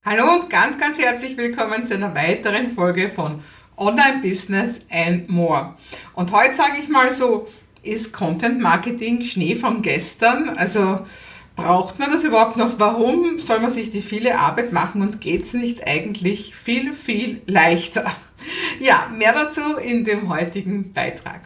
Hallo und ganz herzlich willkommen zu einer weiteren Folge von Online Business and More. Und heute sage ich mal so, ist Content Marketing Schnee von gestern? Also braucht man das überhaupt noch? Warum soll man sich die viele Arbeit machen und geht's nicht eigentlich viel leichter? Ja, mehr dazu in dem heutigen Beitrag.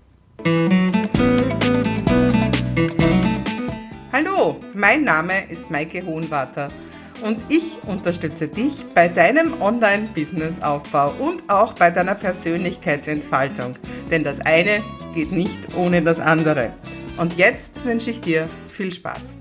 Hallo, mein Name ist Maike Hohenwarter. Und ich unterstütze dich bei deinem Online-Business-Aufbau und auch bei deiner Persönlichkeitsentfaltung. Denn das eine geht nicht ohne das andere. Und jetzt wünsche ich dir viel Spaß.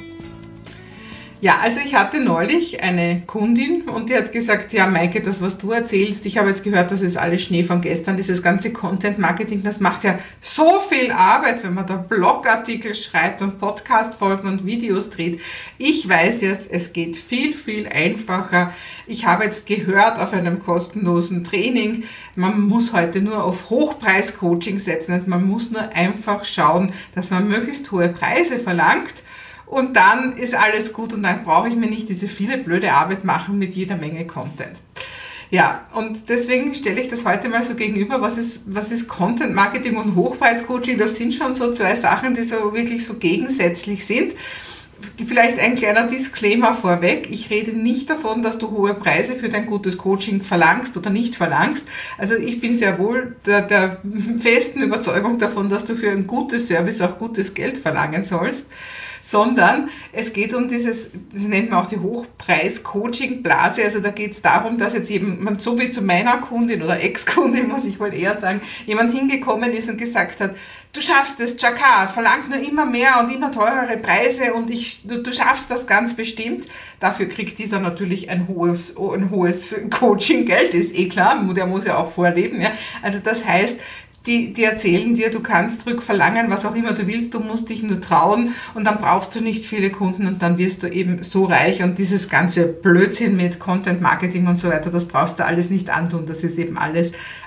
Ja, also ich hatte neulich eine Kundin und die hat gesagt, ja Maike, das was du erzählst, ich habe jetzt gehört, das ist alles Schnee von gestern, dieses ganze Content-Marketing, das macht ja so viel Arbeit, wenn man da Blogartikel schreibt und Podcast-Folgen und Videos dreht. Ich weiß jetzt, es geht viel einfacher. Ich habe jetzt gehört auf einem kostenlosen Training, man muss heute nur auf Hochpreis-Coaching setzen, also man muss nur einfach schauen, dass man möglichst hohe Preise verlangt. Und dann ist alles gut und dann brauche ich mir nicht diese viele blöde Arbeit machen mit jeder Menge Content. Ja, und deswegen stelle ich das heute mal so gegenüber, was ist Content Marketing und Hochpreis-Coaching? Das sind schon so zwei Sachen, die so wirklich so gegensätzlich sind. Vielleicht ein kleiner Disclaimer vorweg. Ich rede nicht davon, dass du hohe Preise für dein gutes Coaching verlangst oder nicht verlangst. Also ich bin sehr wohl der festen Überzeugung davon, dass du für ein gutes Service auch gutes Geld verlangen sollst. Sondern es geht um das nennt man auch die Hochpreis-Coaching-Blase. Also da geht es darum, dass jetzt jemand, so wie zu meiner Kundin oder Ex-Kundin, muss ich wohl eher sagen, jemand hingekommen ist und gesagt hat, du schaffst es, Chaka, verlangt nur immer mehr und immer teurere Preise und du schaffst das ganz bestimmt. Dafür kriegt dieser natürlich ein hohes Coaching-Geld, ist eh klar, der muss ja auch vorleben. Ja. Also das heißt, die erzählen dir, du kannst rückverlangen, was auch immer du willst, du musst dich nur trauen und dann brauchst du nicht viele Kunden und dann wirst du eben so reich und dieses ganze Blödsinn mit Content Marketing und so weiter, das brauchst du alles nicht antun, das ist eben alles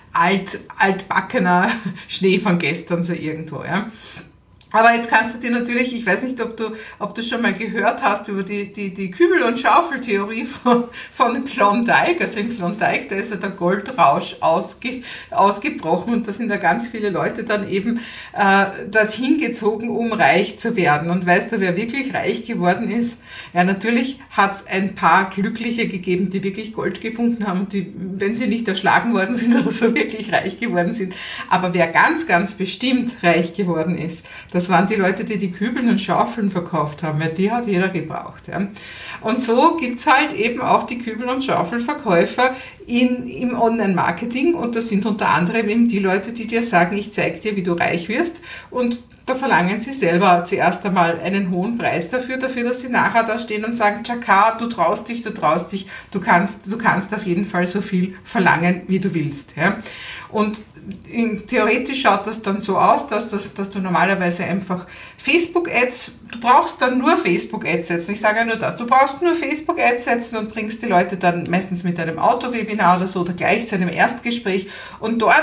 altbackener Schnee von gestern so irgendwo, ja. Aber jetzt kannst du dir natürlich, ich weiß nicht, ob du schon mal gehört hast über die Kübel- und Schaufeltheorie von Klondike. Also in Klondike, da ist ja der Goldrausch ausgebrochen und da sind ja ganz viele Leute dann eben dorthin gezogen, um reich zu werden. Und weißt du, wer wirklich reich geworden ist? Ja, natürlich hat es ein paar Glückliche gegeben, die wirklich Gold gefunden haben und die, wenn sie nicht erschlagen worden sind oder so, wirklich reich geworden sind. Aber wer ganz bestimmt reich geworden ist, das waren die Leute, die die Kübeln und Schaufeln verkauft haben, weil die hat jeder gebraucht. Ja. Und so gibt's halt eben auch die Kübel- und Schaufelverkäufer im Online-Marketing und das sind unter anderem eben die Leute, die dir sagen, ich zeige dir, wie du reich wirst und da verlangen sie selber zuerst einmal einen hohen Preis dafür, dass sie nachher da stehen und sagen, Chaka, du traust dich, du kannst auf jeden Fall so viel verlangen, wie du willst. Ja. Und theoretisch schaut das dann so aus, dass du normalerweise einfach Facebook-Ads, du brauchst dann nur Facebook-Ads setzen. Ich sage ja nur das, du brauchst nur Facebook-Ads setzen und bringst die Leute dann meistens mit einem Autowebinar oder so oder gleich zu einem Erstgespräch und dort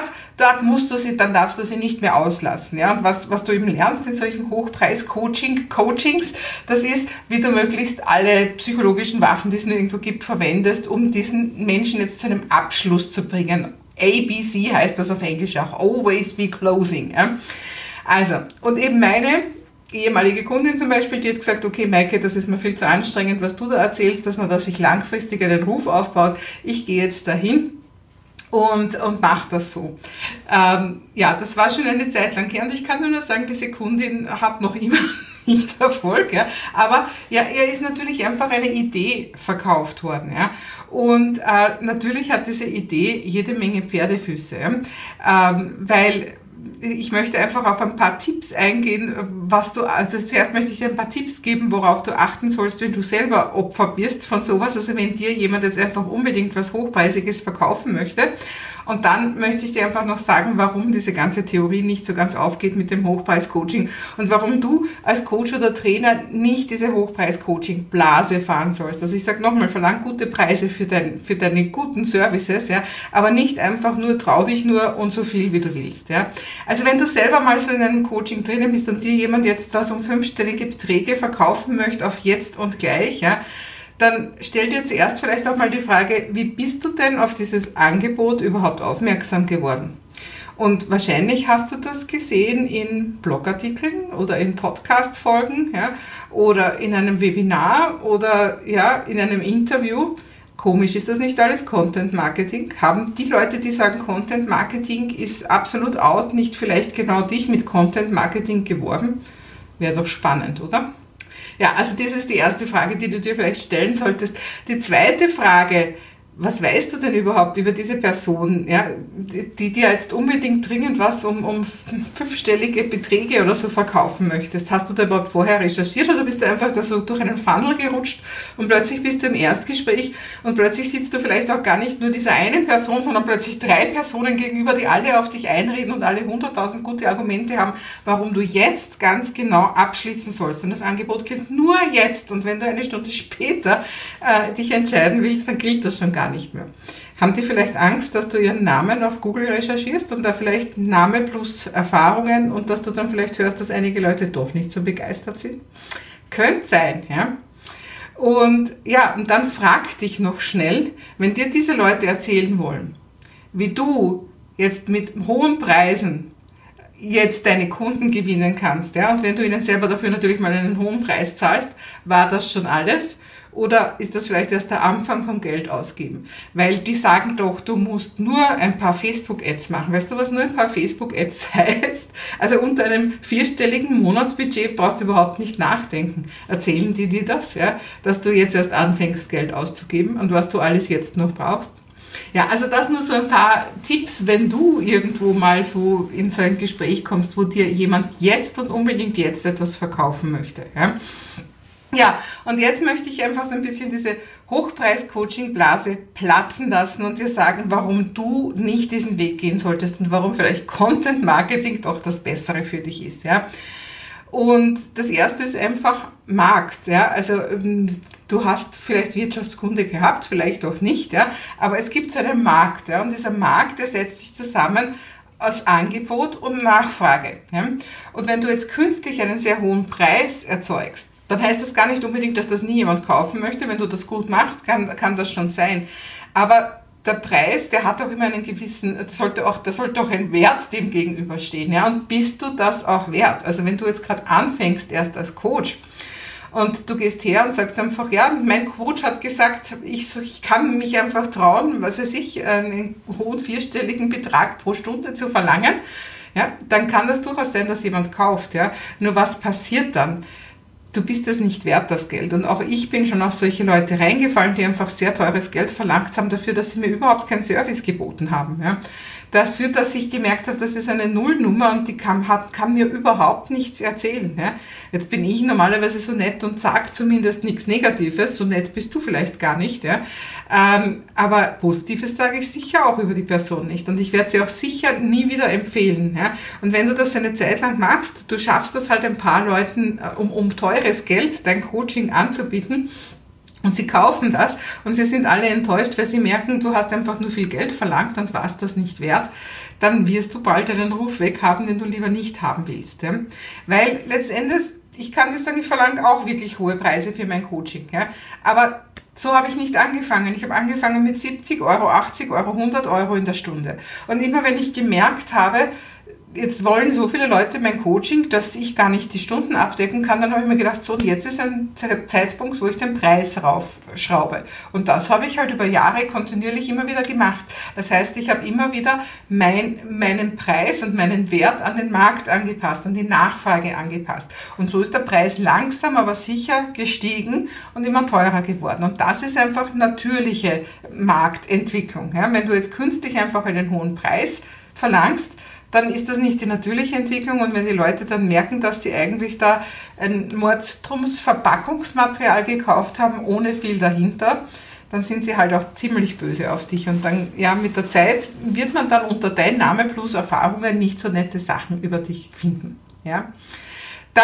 dann darfst du sie nicht mehr auslassen. Ja? Und was du eben lernst in solchen Hochpreis-Coachings, das ist, wie du möglichst alle psychologischen Waffen, die es nur irgendwo gibt, verwendest, um diesen Menschen jetzt zu einem Abschluss zu bringen. ABC heißt das auf Englisch auch, always be closing. Ja? Also, und eben meine ehemalige Kundin zum Beispiel, die hat gesagt, okay Maike, das ist mir viel zu anstrengend, was du da erzählst, dass man da sich langfristig einen Ruf aufbaut. Ich gehe jetzt dahin und mache das so. Ja, das war schon eine Zeit lang her und ich kann nur sagen, diese Kundin hat noch immer nicht Erfolg, ja. Aber ja, ihr ist natürlich einfach eine Idee verkauft worden, ja. Und natürlich hat diese Idee jede Menge Pferdefüße, ja? Weil ich möchte einfach auf ein paar Tipps eingehen, also zuerst möchte ich dir ein paar Tipps geben, worauf du achten sollst, wenn du selber Opfer bist von sowas, also wenn dir jemand jetzt einfach unbedingt was Hochpreisiges verkaufen möchte. Und dann möchte ich dir einfach noch sagen, warum diese ganze Theorie nicht so ganz aufgeht mit dem Hochpreis-Coaching und warum du als Coach oder Trainer nicht diese Hochpreis-Coaching-Blase fahren sollst. Also ich sage nochmal, verlang gute Preise für deine guten Services, ja, aber nicht einfach nur, trau dich nur und so viel, wie du willst. Ja. Also wenn du selber mal so in einem Coaching drinnen bist und dir jemand jetzt was um 5-stellige Beträge verkaufen möchte auf jetzt und gleich, ja, dann stell dir zuerst vielleicht auch mal die Frage, wie bist du denn auf dieses Angebot überhaupt aufmerksam geworden? Und wahrscheinlich hast du das gesehen in Blogartikeln oder in Podcast-Folgen, ja, oder in einem Webinar oder ja, in einem Interview. Komisch, ist das nicht alles Content Marketing? Haben die Leute, die sagen, Content Marketing ist absolut out, nicht vielleicht genau dich mit Content Marketing geworben? Wäre doch spannend, oder? Ja, also das ist die erste Frage, die du dir vielleicht stellen solltest. Die zweite Frage: Was weißt du denn überhaupt über diese Person, ja, die dir jetzt unbedingt dringend was um 5-stellige Beträge oder so verkaufen möchtest? Hast du da überhaupt vorher recherchiert oder bist du einfach da so durch einen Funnel gerutscht und plötzlich bist du im Erstgespräch und plötzlich sitzt du vielleicht auch gar nicht nur dieser einen Person, sondern plötzlich 3 Personen gegenüber, die alle auf dich einreden und alle 100.000 gute Argumente haben, warum du jetzt ganz genau abschließen sollst. Und das Angebot gilt nur jetzt. Und wenn du eine Stunde später dich entscheiden willst, dann gilt das schon gar nicht mehr. Haben die vielleicht Angst, dass du ihren Namen auf Google recherchierst und da vielleicht Name plus Erfahrungen und dass du dann vielleicht hörst, dass einige Leute doch nicht so begeistert sind? Könnte sein, ja. Und ja, und dann frag dich noch schnell, wenn dir diese Leute erzählen wollen, wie du jetzt mit hohen Preisen jetzt deine Kunden gewinnen kannst, ja, und wenn du ihnen selber dafür natürlich mal einen hohen Preis zahlst, war das schon alles? Oder ist das vielleicht erst der Anfang vom Geld ausgeben? Weil die sagen doch, du musst nur ein paar Facebook-Ads machen. Weißt du, was nur ein paar Facebook-Ads heißt? Also unter einem 4-stelligen Monatsbudget brauchst du überhaupt nicht nachdenken. Erzählen die dir das, ja? Dass du jetzt erst anfängst, Geld auszugeben und was du alles jetzt noch brauchst? Ja, also das nur so ein paar Tipps, wenn du irgendwo mal so in so ein Gespräch kommst, wo dir jemand jetzt und unbedingt jetzt etwas verkaufen möchte, ja? Ja, und jetzt möchte ich einfach so ein bisschen diese Hochpreis-Coaching-Blase platzen lassen und dir sagen, warum du nicht diesen Weg gehen solltest und warum vielleicht Content-Marketing doch das Bessere für dich ist, ja. Und das erste ist einfach Markt, ja. Also du hast vielleicht Wirtschaftskunde gehabt, vielleicht auch nicht, ja. Aber es gibt so einen Markt, ja. Und dieser Markt, der setzt sich zusammen aus Angebot und Nachfrage, ja. Und wenn du jetzt künstlich einen sehr hohen Preis erzeugst, dann heißt das gar nicht unbedingt, dass das nie jemand kaufen möchte. Wenn du das gut machst, kann das schon sein. Aber der Preis, der hat auch immer einen gewissen, da sollte auch ein Wert dem gegenüberstehen. Ja? Und bist du das auch wert? Also wenn du jetzt gerade anfängst, erst als Coach, und du gehst her und sagst einfach, ja, mein Coach hat gesagt, ich kann mich einfach trauen, was weiß ich, einen hohen 4-stelligen Betrag pro Stunde zu verlangen, ja, dann kann das durchaus sein, dass jemand kauft. Ja? Nur was passiert dann? Du bist es nicht wert, das Geld. Und auch ich bin schon auf solche Leute reingefallen, die einfach sehr teures Geld verlangt haben dafür, dass sie mir überhaupt keinen Service geboten haben. Ja. Dafür, dass ich gemerkt habe, das ist eine Nullnummer und die kann mir überhaupt nichts erzählen. Ja. Jetzt bin ich normalerweise so nett und sage zumindest nichts Negatives. So nett bist du vielleicht gar nicht. Ja. Aber Positives sage ich sicher auch über die Person nicht. Und ich werde sie auch sicher nie wieder empfehlen. Ja. Und wenn du das eine Zeit lang machst, du schaffst das halt ein paar Leuten um teures Geld, dein Coaching anzubieten, und sie kaufen das und sie sind alle enttäuscht, weil sie merken, du hast einfach nur viel Geld verlangt und warst das nicht wert, dann wirst du bald einen Ruf weg haben, den du lieber nicht haben willst. Ja? Weil letztendlich, ich kann dir sagen, ich verlange auch wirklich hohe Preise für mein Coaching. Ja? Aber so habe ich nicht angefangen. Ich habe angefangen mit 70 Euro, 80 Euro, 100 Euro in der Stunde. Und immer wenn ich gemerkt habe, jetzt wollen so viele Leute mein Coaching, dass ich gar nicht die Stunden abdecken kann, dann habe ich mir gedacht, so, und jetzt ist ein Zeitpunkt, wo ich den Preis raufschraube. Und das habe ich halt über Jahre kontinuierlich immer wieder gemacht. Das heißt, ich habe immer wieder meinen Preis und meinen Wert an den Markt angepasst, an die Nachfrage angepasst. Und so ist der Preis langsam, aber sicher gestiegen und immer teurer geworden. Und das ist einfach natürliche Marktentwicklung. Ja? Wenn du jetzt künstlich einfach einen hohen Preis verlangst, dann ist das nicht die natürliche Entwicklung. Und wenn die Leute dann merken, dass sie eigentlich da ein Mordstrums Verpackungsmaterial gekauft haben, ohne viel dahinter, dann sind sie halt auch ziemlich böse auf dich. Und dann, ja, mit der Zeit wird man dann unter dein Name plus Erfahrungen nicht so nette Sachen über dich finden. Ja? Dann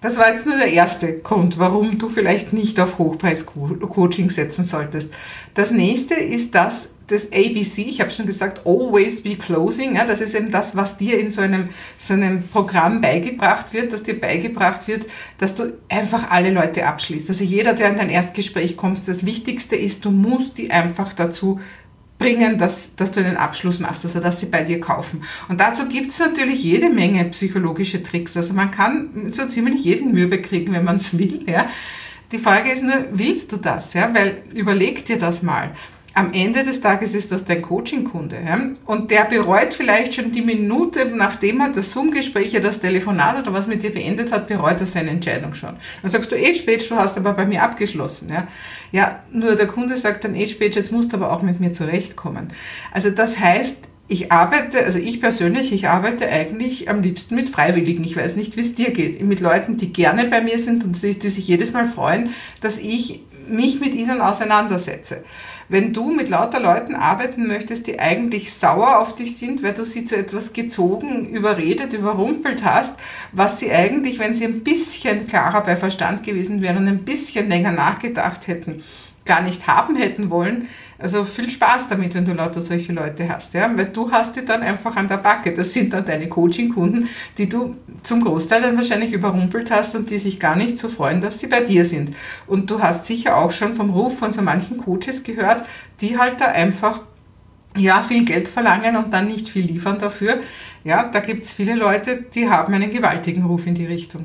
Das war jetzt nur der erste Grund, warum du vielleicht nicht auf Hochpreis-Coaching setzen solltest. Das nächste ist das ABC, ich habe schon gesagt, always be closing. Ja, das ist eben das, was dir in so einem Programm beigebracht wird, dass dir beigebracht wird, dass du einfach alle Leute abschließt. Also jeder, der in dein Erstgespräch kommt, das Wichtigste ist, du musst die einfach dazu bringen, dass du einen Abschluss machst, also dass sie bei dir kaufen. Und dazu gibt es natürlich jede Menge psychologische Tricks. Also man kann so ziemlich jeden Mürbe kriegen, wenn man es will. Ja. Die Frage ist nur, willst du das? Ja? Weil überleg dir das mal. Am Ende des Tages ist das dein Coaching-Kunde. Ja? Und der bereut vielleicht schon die Minute, nachdem er das Zoom-Gespräch, das Telefonat oder was mit dir beendet hat, bereut er seine Entscheidung schon. Dann sagst du, Page, du hast aber bei mir abgeschlossen. Ja, nur der Kunde sagt dann, Page, jetzt musst du aber auch mit mir zurechtkommen. Also das heißt, ich persönlich arbeite eigentlich am liebsten mit Freiwilligen. Ich weiß nicht, wie es dir geht. Mit Leuten, die gerne bei mir sind und die sich jedes Mal freuen, dass ich mich mit ihnen auseinandersetze. Wenn du mit lauter Leuten arbeiten möchtest, die eigentlich sauer auf dich sind, weil du sie zu etwas gezogen, überredet, überrumpelt hast, was sie eigentlich, wenn sie ein bisschen klarer bei Verstand gewesen wären und ein bisschen länger nachgedacht hätten, gar nicht haben hätten wollen. Also viel Spaß damit, wenn du lauter solche Leute hast, ja, weil du hast die dann einfach an der Backe. Das sind dann deine Coaching-Kunden, die du zum Großteil dann wahrscheinlich überrumpelt hast und die sich gar nicht so freuen, dass sie bei dir sind. Und du hast sicher auch schon vom Ruf von so manchen Coaches gehört, die halt da einfach viel Geld verlangen und dann nicht viel liefern dafür. Ja, da gibt es viele Leute, die haben einen gewaltigen Ruf in die Richtung.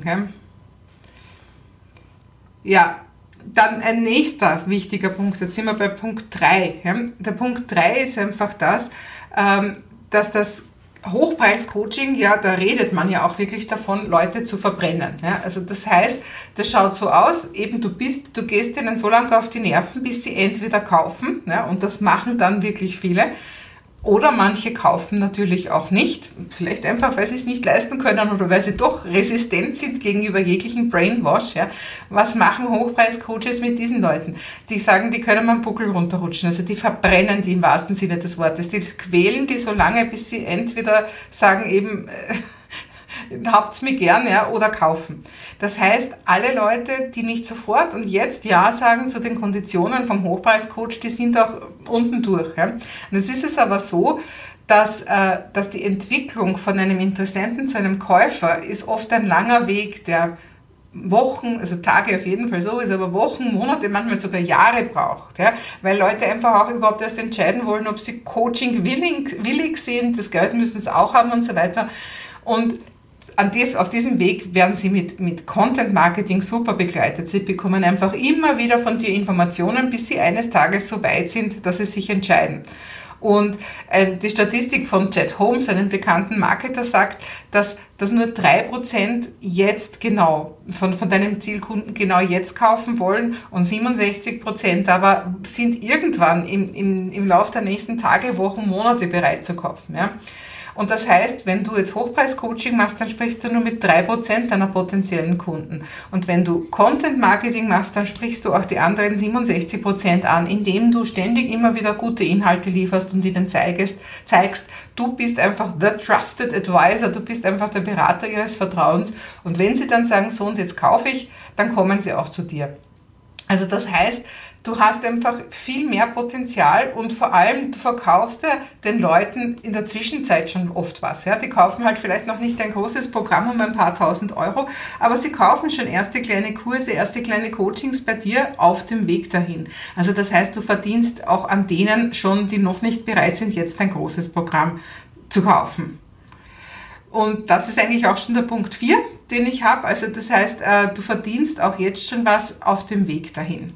Ja, dann ein nächster wichtiger Punkt, jetzt sind wir bei Punkt 3. Ja. Der Punkt 3 ist einfach das, dass das Hochpreis-Coaching, ja, da redet man ja auch wirklich davon, Leute zu verbrennen. Ja. Also das heißt, das schaut so aus, eben du gehst denen so lange auf die Nerven, bis sie entweder kaufen, ja, und das machen dann wirklich viele, oder manche kaufen natürlich auch nicht, vielleicht einfach, weil sie es nicht leisten können oder weil sie doch resistent sind gegenüber jeglichen Brainwash. Ja. Was machen Hochpreis-Coaches mit diesen Leuten? Die sagen, die können am Buckel runterrutschen, also die verbrennen die im wahrsten Sinne des Wortes. Die quälen die so lange, bis sie entweder sagen eben, habt's mir gern, ja, oder kaufen. Das heißt, alle Leute, die nicht sofort und jetzt Ja sagen zu den Konditionen vom Hochpreiscoach, die sind auch unten durch. Ja. Und jetzt ist es aber so, dass die Entwicklung von einem Interessenten zu einem Käufer ist oft ein langer Weg, der Wochen, also Tage auf jeden Fall so ist, aber Wochen, Monate, manchmal sogar Jahre braucht, ja, weil Leute einfach auch überhaupt erst entscheiden wollen, ob sie Coaching willig sind, das Geld müssen sie auch haben und so weiter. Und auf diesem Weg werden sie mit Content Marketing super begleitet. Sie bekommen einfach immer wieder von dir Informationen, bis sie eines Tages so weit sind, dass sie sich entscheiden. Und die Statistik von Chet Holmes, einem bekannten Marketer, sagt, dass nur 3% jetzt genau von deinem Zielkunden genau jetzt kaufen wollen und 67% aber sind irgendwann im Laufe der nächsten Tage, Wochen, Monate bereit zu kaufen. Ja. Und das heißt, wenn du jetzt Hochpreis-Coaching machst, dann sprichst du nur mit 3% deiner potenziellen Kunden. Und wenn du Content-Marketing machst, dann sprichst du auch die anderen 67% an, indem du ständig immer wieder gute Inhalte lieferst und ihnen zeigst, du bist einfach the trusted advisor, du bist einfach der Berater ihres Vertrauens. Und wenn sie dann sagen, so und jetzt kaufe ich, dann kommen sie auch zu dir. Also das heißt, du hast einfach viel mehr Potenzial und vor allem, du verkaufst ja den Leuten in der Zwischenzeit schon oft was. Ja? Die kaufen halt vielleicht noch nicht ein großes Programm um ein paar tausend Euro, aber sie kaufen schon erste kleine Kurse, erste kleine Coachings bei dir auf dem Weg dahin. Also das heißt, du verdienst auch an denen schon, die noch nicht bereit sind, jetzt ein großes Programm zu kaufen. Und das ist eigentlich auch schon der Punkt 4, den ich habe. Also das heißt, du verdienst auch jetzt schon was auf dem Weg dahin.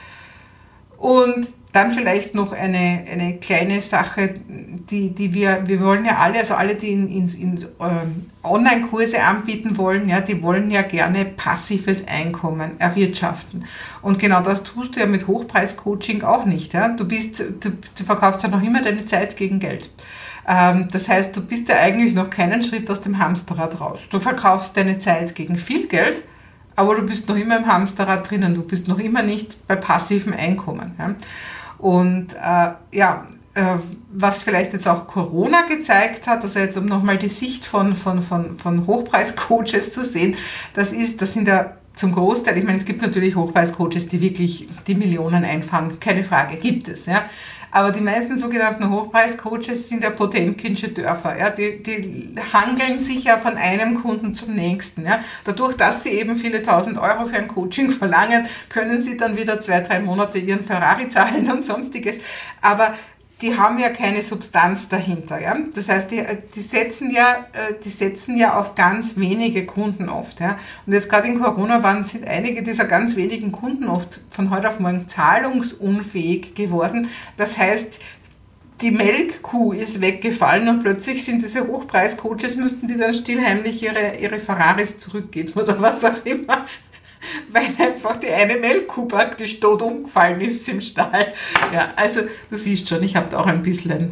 Und dann vielleicht noch eine kleine Sache, die wir wollen ja alle, die in Online-Kurse anbieten wollen, ja, die wollen ja gerne passives Einkommen erwirtschaften. Und genau das tust du ja mit Hochpreis-Coaching auch nicht. Ja. Du verkaufst ja noch immer deine Zeit gegen Geld. Das heißt, du bist ja eigentlich noch keinen Schritt aus dem Hamsterrad raus. Du verkaufst deine Zeit gegen viel Geld, aber du bist noch immer im Hamsterrad drinnen. Du bist noch immer nicht bei passivem Einkommen. Ja. Und was vielleicht jetzt auch Corona gezeigt hat, also jetzt um nochmal die Sicht von Hochpreis-Coaches zu sehen, das sind ja zum Großteil, ich meine, es gibt natürlich Hochpreis-Coaches, die wirklich die Millionen einfahren, keine Frage, gibt es, ja. Aber die meisten sogenannten Hochpreis-Coaches sind ja Potemkinsche Dörfer, ja. Die hangeln sich ja von einem Kunden zum nächsten, ja. Dadurch, dass sie eben viele tausend Euro für ein Coaching verlangen, können sie dann wieder 2-3 Monate ihren Ferrari zahlen und sonstiges. Aber die haben ja keine Substanz dahinter. Ja? Das heißt, die setzen ja auf ganz wenige Kunden oft. Ja? Und jetzt gerade in Corona sind einige dieser ganz wenigen Kunden oft von heute auf morgen zahlungsunfähig geworden. Das heißt, die Melkkuh ist weggefallen und plötzlich sind diese Hochpreis-Coaches, müssten die dann stillheimlich ihre Ferraris zurückgeben oder was auch immer. Weil einfach die eine Melkkuh praktisch tot umgefallen ist im Stall. Ja, also du siehst schon, ich habe da auch ein bisschen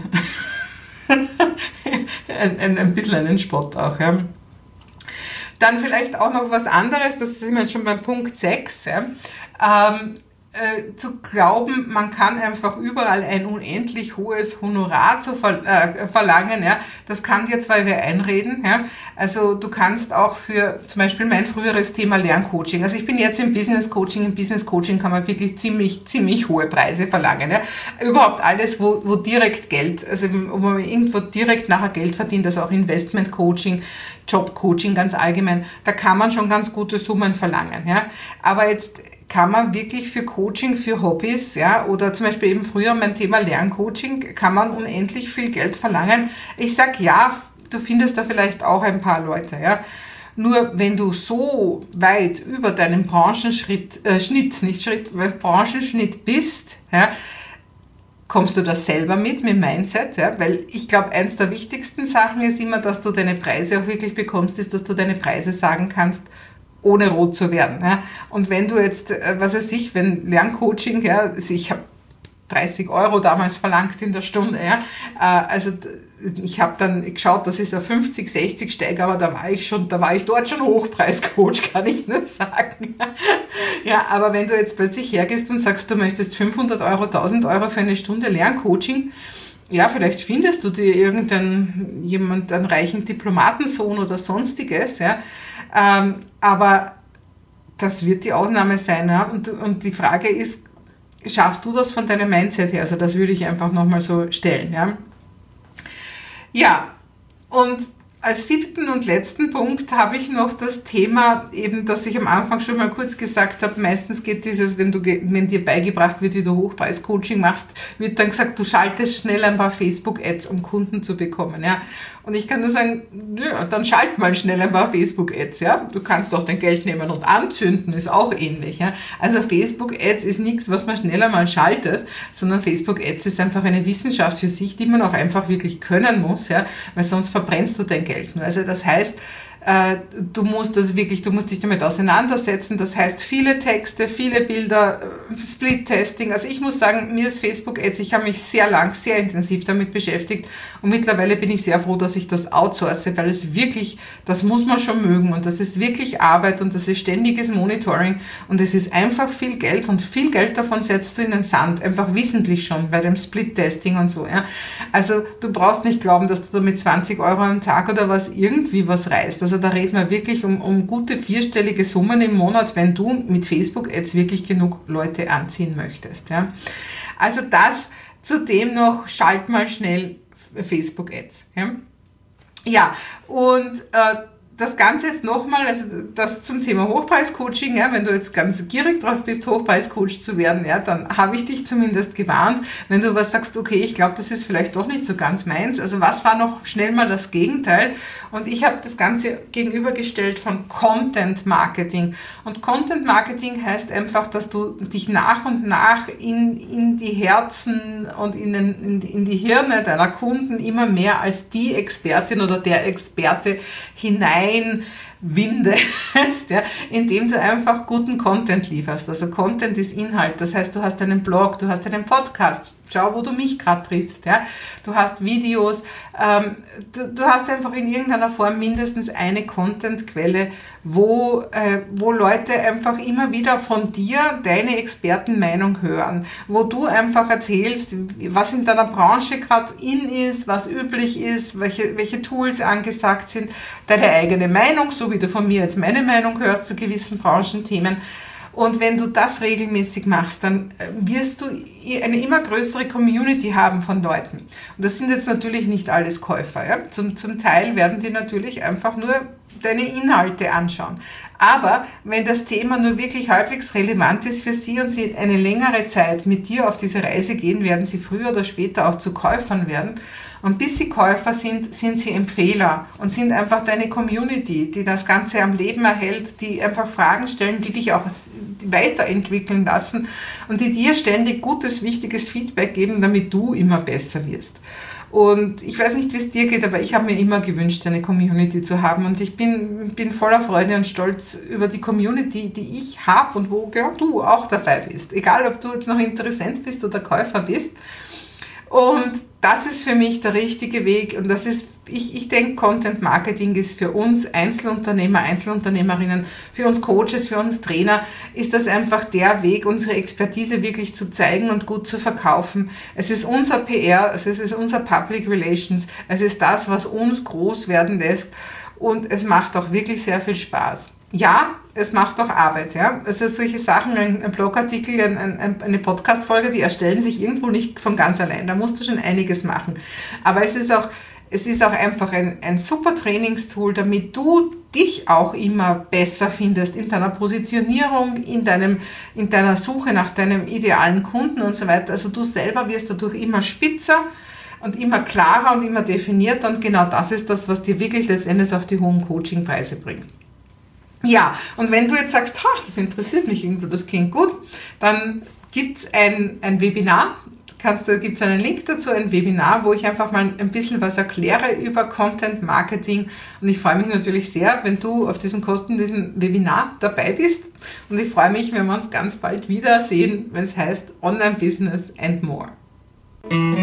ein bisschen einen Spott auch. Ja. Dann vielleicht auch noch was anderes, das sind wir jetzt schon beim Punkt 6. Ja. Zu glauben, man kann einfach überall ein unendlich hohes Honorar verlangen, ja, das kann dir zwar wer einreden, ja, also du kannst auch für zum Beispiel mein früheres Thema Lerncoaching, also ich bin jetzt im Business Coaching kann man wirklich ziemlich hohe Preise verlangen, ja, überhaupt alles, wo direkt Geld, also wo man irgendwo direkt nachher Geld verdient, also auch Investment Coaching, Job Coaching ganz allgemein, da kann man schon ganz gute Summen verlangen, ja, aber jetzt kann man wirklich für Coaching, für Hobbys, ja, oder zum Beispiel eben früher mein Thema Lerncoaching, kann man unendlich viel Geld verlangen. Ich sag ja, du findest da vielleicht auch ein paar Leute, ja. Nur wenn du so weit über deinen Branchenschnitt bist, ja, kommst du das selber mit Mindset, ja, weil ich glaube, eins der wichtigsten Sachen ist immer, dass du deine Preise auch wirklich bekommst, ist, dass du deine Preise sagen kannst, ohne rot zu werden. Ja. Und wenn du jetzt, wenn Lerncoaching, ja, also ich habe 30 € damals verlangt in der Stunde, ja, also ich habe dann geschaut, dass ich so 50, 60 steige, aber da war ich dort schon Hochpreiscoach, kann ich nur sagen. Ja, aber wenn du jetzt plötzlich hergehst und sagst, du möchtest 500 €, 1000 € für eine Stunde Lerncoaching, ja, vielleicht findest du dir einen reichen Diplomatensohn oder sonstiges, ja, aber das wird die Ausnahme sein. Ja? Und die Frage ist, schaffst du das von deinem Mindset her? Also das würde ich einfach nochmal so stellen. Ja, ja, und als 7. und letzten Punkt habe ich noch das Thema, eben, das ich am Anfang schon mal kurz gesagt habe, meistens geht dieses, wenn dir beigebracht wird, wie du Hochpreis-Coaching machst, wird dann gesagt, du schaltest schnell ein paar Facebook-Ads, um Kunden zu bekommen. Ja? Und ich kann nur sagen, ja, dann schalt mal schnell ein paar Facebook-Ads. Ja? Du kannst auch dein Geld nehmen und anzünden, ist auch ähnlich. Ja? Also Facebook-Ads ist nichts, was man schneller mal schaltet, sondern Facebook-Ads ist einfach eine Wissenschaft für sich, die man auch einfach wirklich können muss, ja? Weil sonst verbrennst du dein Geld nur. Also das heißt, du musst dich damit auseinandersetzen. Das heißt, viele Texte, viele Bilder, Split-Testing. Also ich muss sagen, mir ist Facebook-Ads, ich habe mich sehr intensiv damit beschäftigt und mittlerweile bin ich sehr froh, dass ich das outsource, weil es wirklich, das muss man schon mögen und das ist wirklich Arbeit und das ist ständiges Monitoring und es ist einfach viel Geld und viel Geld davon setzt du in den Sand, einfach wissentlich schon bei dem Split-Testing und so. Ja. Also du brauchst nicht glauben, dass du mit 20 € am Tag oder was irgendwie was reißt. Also da reden wir wirklich um gute 4-stellige Summen im Monat, wenn du mit Facebook-Ads wirklich genug Leute anziehen möchtest. Ja. Also das zudem noch, schalt mal schnell Facebook-Ads. Ja, ja, und das Ganze jetzt nochmal, also das zum Thema Hochpreis-Coaching, ja, wenn du jetzt ganz gierig drauf bist, Hochpreis-Coach zu werden, ja, dann habe ich dich zumindest gewarnt. Wenn du was sagst, okay, ich glaube, das ist vielleicht doch nicht so ganz meins, also was war noch schnell mal das Gegenteil? Und ich habe das Ganze gegenübergestellt von Content Marketing. Und Content Marketing heißt einfach, dass du dich nach und nach in die Herzen und in die Hirne deiner Kunden immer mehr als die Expertin oder der Experte hineinwindest, ja, indem du einfach guten Content lieferst. Also Content ist Inhalt, das heißt, du hast einen Blog, du hast einen Podcast, Schau, wo du mich gerade triffst. Ja? Du hast Videos, du hast einfach in irgendeiner Form mindestens eine Content-Quelle, wo Leute einfach immer wieder von dir deine Expertenmeinung hören, wo du einfach erzählst, was in deiner Branche gerade in ist, was üblich ist, welche Tools angesagt sind, deine eigene Meinung, so wie du von mir jetzt meine Meinung hörst zu gewissen Branchenthemen. Und wenn du das regelmäßig machst, dann wirst du eine immer größere Community haben von Leuten. Und das sind jetzt natürlich nicht alles Käufer. Ja? Zum Teil werden die natürlich einfach nur deine Inhalte anschauen. Aber wenn das Thema nur wirklich halbwegs relevant ist für sie und sie eine längere Zeit mit dir auf diese Reise gehen, werden sie früher oder später auch zu Käufern werden. Und bis sie Käufer sind, sind sie Empfehler und sind einfach deine Community, die das Ganze am Leben erhält, die einfach Fragen stellen, die dich auch weiterentwickeln lassen und die dir ständig gutes, wichtiges Feedback geben, damit du immer besser wirst. Und ich weiß nicht, wie es dir geht, aber ich habe mir immer gewünscht, eine Community zu haben. Und ich bin voller Freude und Stolz über die Community, die ich habe und wo du auch dabei bist. Egal, ob du jetzt noch Interessent bist oder Käufer bist. Und das ist für mich der richtige Weg. Und das ist, ich denke, Content Marketing ist für uns Einzelunternehmer, Einzelunternehmerinnen, für uns Coaches, für uns Trainer, ist das einfach der Weg, unsere Expertise wirklich zu zeigen und gut zu verkaufen. Es ist unser PR, es ist unser Public Relations, es ist das, was uns groß werden lässt. Und es macht auch wirklich sehr viel Spaß. Ja, es macht auch Arbeit. Ja? Also solche Sachen, ein Blogartikel, eine Podcast-Folge, die erstellen sich irgendwo nicht von ganz allein. Da musst du schon einiges machen. Aber es ist auch einfach ein super Trainingstool, damit du dich auch immer besser findest in deiner Positionierung, in deiner Suche nach deinem idealen Kunden und so weiter. Also du selber wirst dadurch immer spitzer und immer klarer und immer definierter. Und genau das ist das, was dir wirklich letztendlich auch die hohen Coachingpreise bringt. Ja, und wenn du jetzt sagst, das interessiert mich irgendwo, das klingt gut, dann gibt es ein Webinar, da gibt es einen Link dazu, ein Webinar, wo ich einfach mal ein bisschen was erkläre über Content Marketing. Und ich freue mich natürlich sehr, wenn du auf diesem kostenlosen Webinar dabei bist. Und ich freue mich, wenn wir uns ganz bald wiedersehen, wenn es heißt Online Business and More.